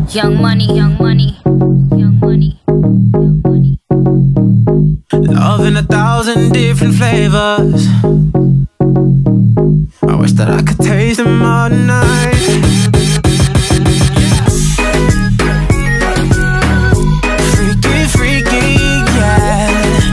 Young money, young money, young money, young money. Love in 1,000 different flavors. I wish that I could taste them all night. Freaky, freaky, yeah.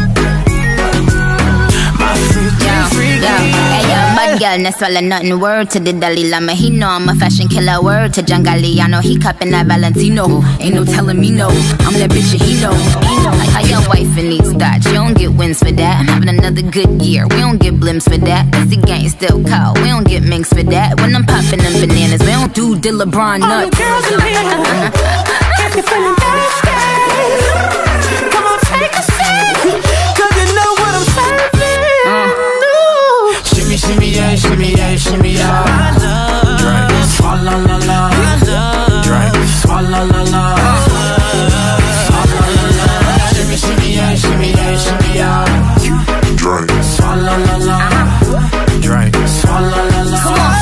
My freaky, freaky. Bad girl, no swallow nothing. Word to the Dalai Lama, he know I'm a fashion killer. Word to John Galliano, he cupping that Valentino. Ain't no telling me no, I'm that bitch and he know. Like how your wife in these thoughts, you don't get wins for that. I'm having another good year, we don't get blimps for that. Cause the gang still cold, we don't get minks for that. When I'm popping them bananas, we don't do the LeBron nuts. All the girls in here, if you're feeling thirsty, come on, take a sip, cause you know what I'm serving. Shimmy, shimmy, yeah, shimmy, yeah, shimmy, yeah. I love drink, swalla la la. I love drink, swalla la la. Swalla la la. Shimmy, shimmy, yeah, shimmy, yeah, shimmy, yeah. Drink, swalla la la. Drink, swalla la la. Come on.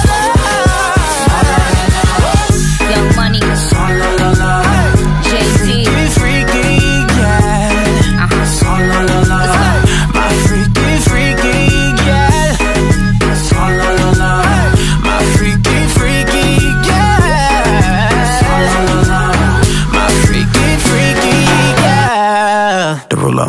Young money, Swalla la la. Jay-Z. Freaky, yeah. Swalla la la. My freaky, freaky, yeah. Swalla la la. My freaky, freaky, yeah. Swalla la la. My freaky, freaky, yeah. Derulo.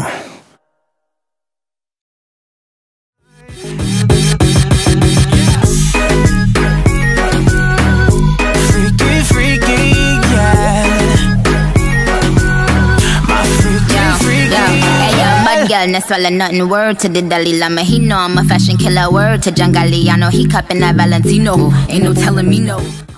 Freaky, freaky, yeah. My freaky, freaky, Bad girl, no swallow nothing. Word to the Dalai Lama, he know I'm a fashion killer. Word to John Galliano, he cupping that Valentino. Ain't no telling me no.